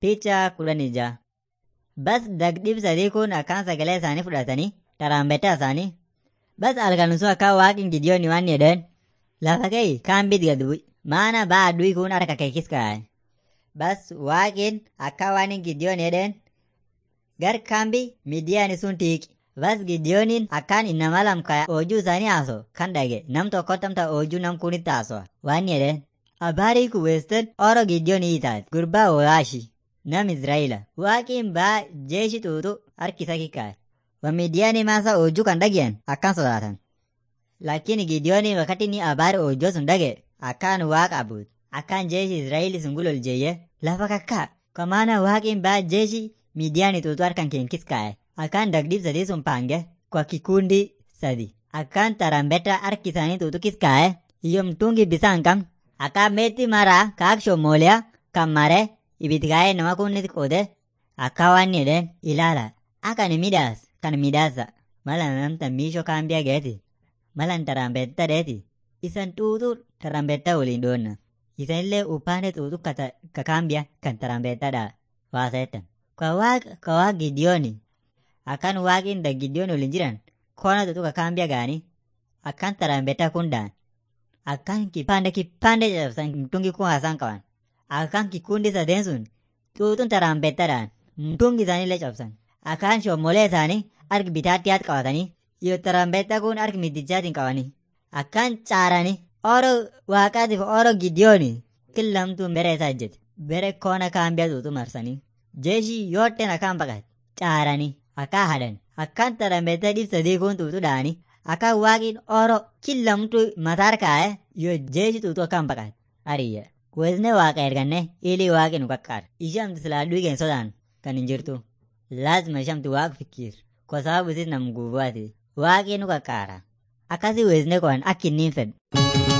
Picha kudanija. Bas dagdib sadii kun akkaan sagalee isaanii fudhatanii taraambeta isaanii. Bas alkanusu akka waaqin Gideon waan jedhan lafa kee kaan bit gad bu'i. Maana baa addui kun harka keekis kaa'e. Bas waaqin akka waan Gideon jedhan gar kaambi Midiyaani sun tiiqi. Bas Gideoniin akkaan innama lamka oojuu isaanii haaso kan dhage nam tokko tamta oojuu nam kunitti haaso'a. Waan jedhan abaarii kuweestan oro Gideon hiitaati. Gurbaa Ho'aashi nam Izraa'ila. Waaqin baa jeeshi tuutu harkisa kikaa'e. Wa Midiyaani maasa oojuu kan dhagiyan akkan sodaatan. Lakini Gideoni wakati ni abaari oojoo sun dhage akkaan waaqa abuut. Akkaan jeeshi Izraa'ili sun gulol jeeyye lafa kakkaa. Kamaana waaqin baa jeeshi Midiyaani tuutu harkan keenkis kaa'e. Akkaan dagdib sadii sun paange kwa kikundi sadi. Akkaan tarambeta harki isaanii tuutu kis kaa'e. Iyo mtungi bisaan kam. Akkaan meetti maraa kaak shommooliyaa kan mare ibit kaa'e nama kunnit qoode. Akka waan jedheen ilaala. Akkan midhaas kan midhaasa. Mala namta miisho kaambiya geeti. Malan tarambetta deeti. Isan tuutu tarambetta waliin doonna. Isanillee upande tuutu kakaambiya kan tarambetta dha. Waasetan. Kwa waaq Gideoni. Akkan waaqin da Gideon waliin jiran koona tuutu kakaambiya gaani. Akkan tarambetta kun dhaan. Akkan kipande cabsan mtungi kun haasaan qaban. Akkan kikundi sadeen sun tuutun tarambetta dhaan. Mtungi isaanillee cabsan. Akkaan shommolee isaanii harki bitaattiyaat qabatanii yoo tarambetta kun harki middichaatiin qabanii. Akkaan caaranii oro waaqaatiif oro Gideoni killamtuun bere isaa ejjete. Bere koona kaambiya tuutu marsanii. Jeeshii yootteen akkaan baqate. Caaranii akkaan hadan. Akkaan tarambetta dhib sadii kun tuutu dhaanii. Akkaan waaqin oro killamtuu mataar kaa'e yoo jeeshi tuutu akkaan baqate. Ariyya. Weesne waaqa erganne ilii waaqi nu qaqqaara. Ishamti silaaduu igeen sodaan kan hin jirtu. Laazima ishamti waaq fikir. Kwa sababu isis nam gubaati. Waaqi nu qaqqaara. Akkasii weesne ko'an akka inni hin fedhu.